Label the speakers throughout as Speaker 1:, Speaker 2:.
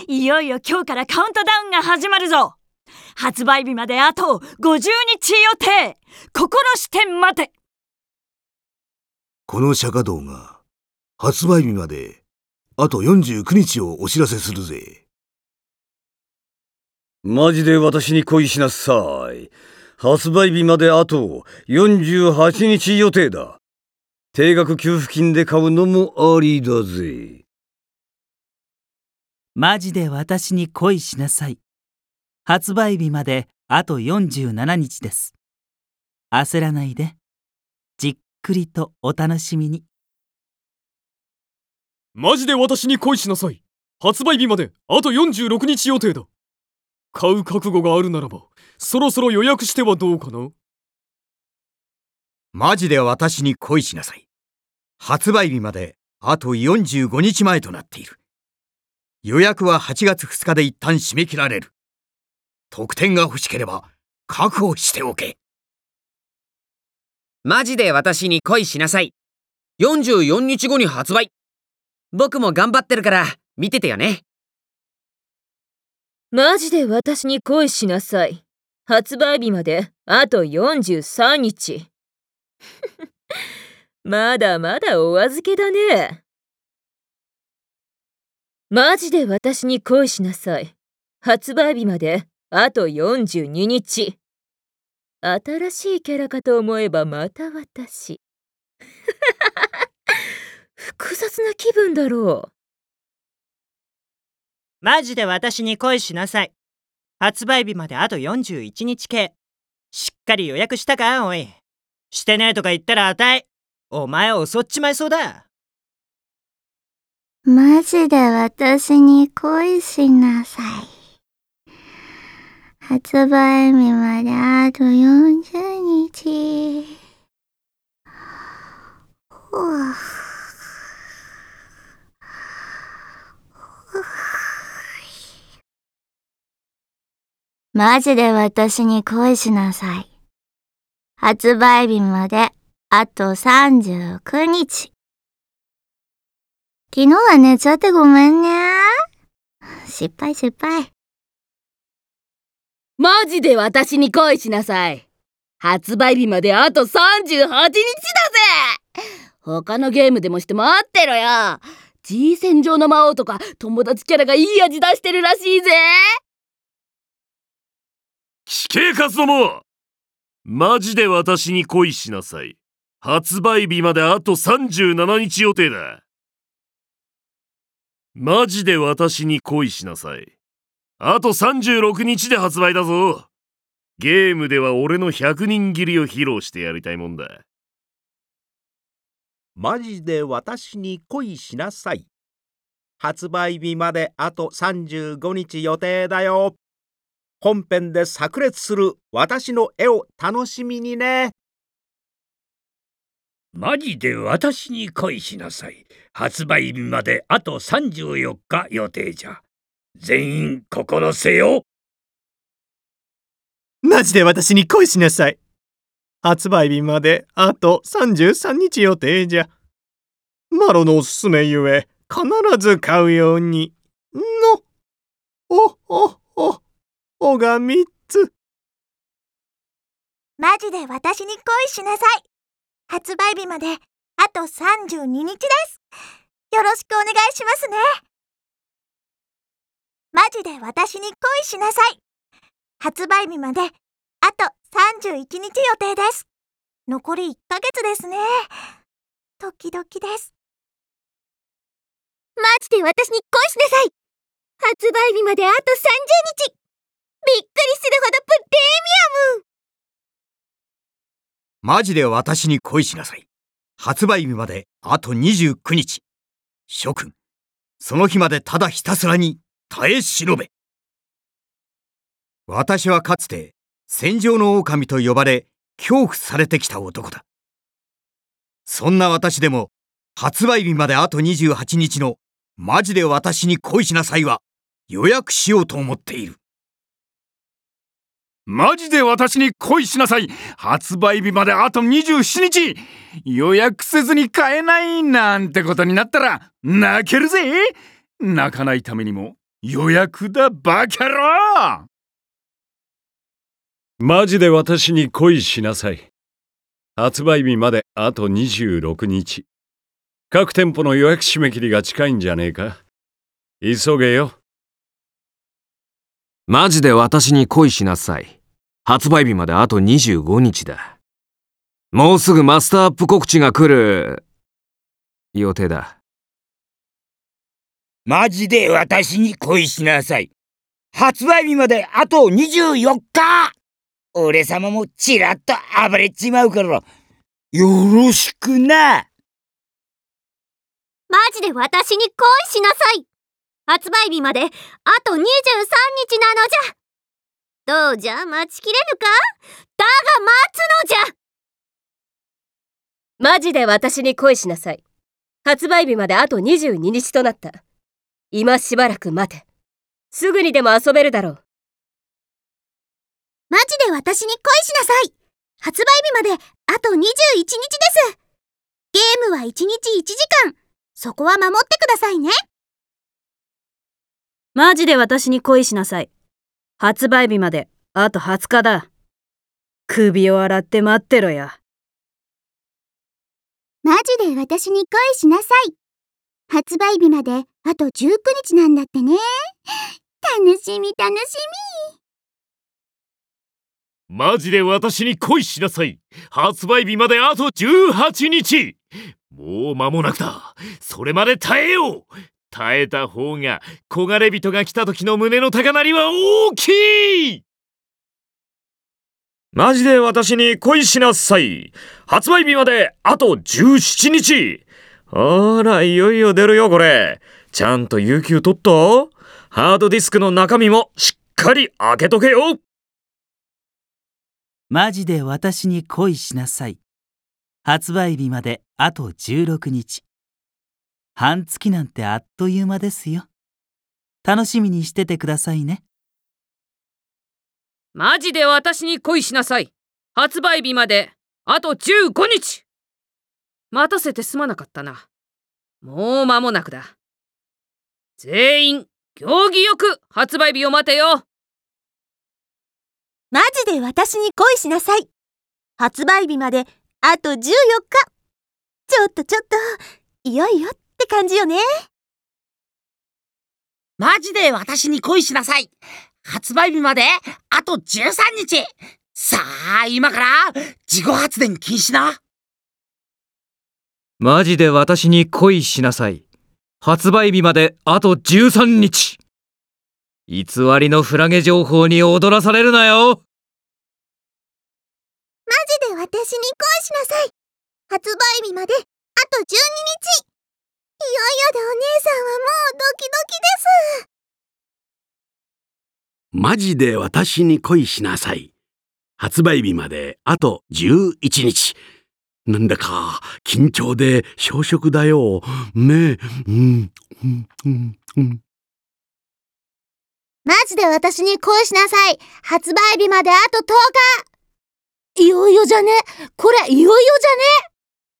Speaker 1: いよいよ今日からカウントダウンが始まるぞ。発売日まであと50日予定。心して待て。
Speaker 2: この釈迦道が発売日まであと49日をお知らせするぜ。
Speaker 3: マジで私に恋しなさい。発売日まであと48日予定だ。定額給付金で買うのもありだぜ。
Speaker 4: マジで私に恋しなさい。発売日まであと47日です。焦らないで。じっくりとお楽しみに。
Speaker 5: マジで私に恋しなさい。発売日まであと46日予定だ。買う覚悟があるならば、そろそろ予約してはどうかな。
Speaker 6: マジで私に恋しなさい。発売日まであと45日前となっている。予約は8月2日で一旦締め切られる。特典が欲しければ確保しておけ。
Speaker 7: マジで私に恋しなさい。44日後に発売。僕も頑張ってるから見ててよね。
Speaker 8: マジで私に恋しなさい。発売日まであと43日。まだまだお預けだね。マジで私に恋しなさい。発売日まであと42日。新しいキャラかと思えばまた私。複雑な気分だろう。
Speaker 9: マジで私に恋しなさい。発売日まであと41日系。しっかり予約したかおい。してねえとか言ったらあたい。お前を襲っちまいそうだ。
Speaker 10: マジで私に恋しなさい。発売日まであと40日。マジで私に恋しなさい。発売日まであと39日。昨日は寝ちゃってごめんね。失敗。
Speaker 8: マジで私に恋しなさい。発売日まであと38日だぜ。他のゲームでもして待ってろよ。G 戦場の魔王とか友達キャラがいい味出してるらしいぜ。
Speaker 11: 死刑カスども、マジで私に恋しなさい。発売日まであと37日予定だ。マジで私に恋しなさい。あと36日で発売だぞ。ゲームでは俺の100人斬りを披露してやりたいもんだ。
Speaker 12: マジで私に恋しなさい。発売日まであと35日予定だよ。本編で炸裂する私の絵を楽しみにね。
Speaker 13: マジで私に恋しなさい。発売日まであと34日予定じゃ。全員心せよ。
Speaker 14: マジで私に恋しなさい。発売日まであと33日予定じゃ。マロのおすすめゆえ必ず買うようにの。おが3つ。
Speaker 10: マジで私に恋しなさい。発売日まであと32日です。よろしくお願いしますね。マジで私に恋しなさい。発売日まであと31日予定です。残り1ヶ月ですね。ドキドキです。
Speaker 8: マジで私に恋しなさい。発売日まであと30日。びっくりするほどプレミアム。
Speaker 6: マジで私に恋しなさい。発売日まであと29日。諸君、その日までただひたすらに耐え忍べ。私はかつて戦場の狼と呼ばれ恐怖されてきた男だ。そんな私でも発売日まであと28日のマジで私に恋しなさいは予約しようと思っている。
Speaker 11: マジで私に恋しなさい。発売日まであと27日。予約せずに買えないなんてことになったら泣けるぜ。泣かないためにも予約だバカ野郎。
Speaker 15: マジで私に恋しなさい。発売日まであと26日。各店舗の予約締め切りが近いんじゃねえか。急げよ。
Speaker 16: マジで私に恋しなさい。発売日まであと25日だ。もうすぐマスターアップ告知が来る予定だ。
Speaker 17: マジで私に恋しなさい。発売日まであと24日。俺様もちらっと暴れちまうから、よろしくな。
Speaker 18: マジで私に恋しなさい。発売日まであと23日なのじゃ。どうじゃ、待ちきれぬか？だが待つのじゃ。
Speaker 19: マジで私に恋しなさい。発売日まであと22日となった。今しばらく待て。すぐにでも遊べるだろう。
Speaker 10: マジで私に恋しなさい。発売日まであと21日です。ゲームは1日1時間。そこは守ってくださいね。
Speaker 1: マジで私に恋しなさい。発売日まであと20日だ。首を洗って待ってろや。
Speaker 10: マジで私に恋しなさい。発売日まであと19日なんだってね。楽しみ楽しみ。
Speaker 11: マジで私に恋しなさい。発売日まであと18日。もう間もなくだ。それまで耐えよう。耐えた方が焦がれ人が来た時の胸の高鳴りは大きい。
Speaker 3: マジで私に恋しなさい。発売日まであと17日。あら、いよいよ出るよこれ。ちゃんと有給取った？ハードディスクの中身もしっかり開けとけよ。
Speaker 4: マジで私に恋しなさい。発売日まであと16日。半月なんてあっという間ですよ。楽しみにしててくださいね。
Speaker 7: マジで私に恋しなさい。発売日まであと15日。待たせてすまなかったな。もう間もなくだ。全員行儀よく発売日を待てよ。
Speaker 10: マジで私に恋しなさい。発売日まであと14日。ちょっといよいよって感じよね。
Speaker 20: マジで私に恋しなさい。発売日まであと13日。さあ今から自己発電禁止な。
Speaker 16: マジで私に恋しなさい。発売日まであと13日。偽りのフラゲ情報に踊らされるなよ。
Speaker 10: マジで私に恋しなさい。発売日まであと12日。いよいよでお姉さんはもうドキドキです。
Speaker 21: マジで私に恋しなさい。発売日まであと11日。なんだか緊張で小食だよ。ねえ。
Speaker 10: マジで私に恋しなさい。発売日まであと10日。いよいよじゃね。これいよいよじゃね。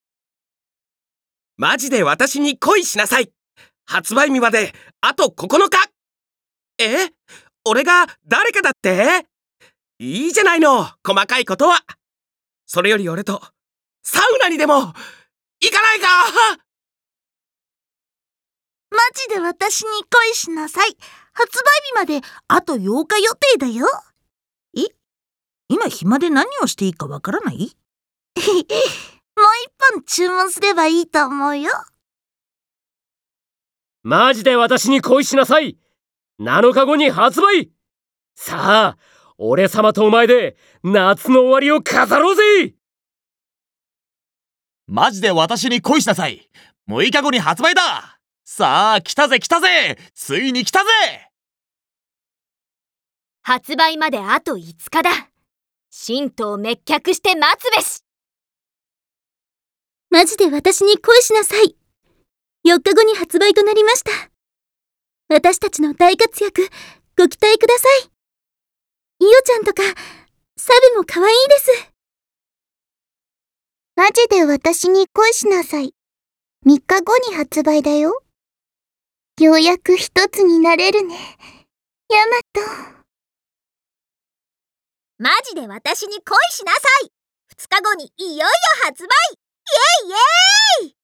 Speaker 22: マジで私に恋しなさい。発売日まであと9日。俺が誰かだって？いいじゃないの、細かいことは。それより俺とサウナにでも行かないか？
Speaker 10: マジで私に恋しなさい。発売日まであと8日予定だよ。
Speaker 23: 今暇で何をしていいかわからない？
Speaker 10: もう一本注文すればいいと思うよ。
Speaker 5: マジで私に恋しなさい。7日後に発売。さあ、俺様とお前で夏の終わりを飾ろうぜ。
Speaker 6: マジで私に恋しなさい。6日後に発売だ。さあ、来たぜついに来たぜ。
Speaker 18: 発売まであと5日だ。神道滅却して待つべし。
Speaker 10: マジで私に恋しなさい。4日後に発売となりました。私たちの大活躍ご期待ください。イオちゃんとかサブも可愛いです。マジで私に恋しなさい。3日後に発売だよ。 ようやく一つになれるね。ヤマト。
Speaker 18: マジで私に恋しなさい。2日後にいよいよ発売。イエイイエ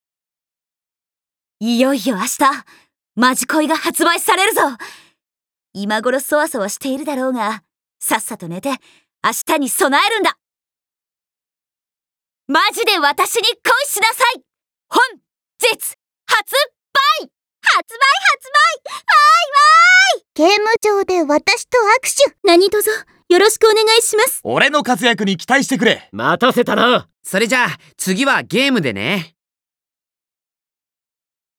Speaker 18: イ。
Speaker 1: いよいよ明日、マジ恋が発売されるぞ。今頃そわそわしているだろうが、さっさと寝て明日に備えるんだ。マジで私に恋しなさい。本日発売。
Speaker 18: 発売。わ
Speaker 10: ゲーム上で私と握手。何卒よろしくお願いします。
Speaker 6: 俺の活躍に期待してくれ。
Speaker 5: 待たせたな。
Speaker 2: それじゃあ次はゲームでね。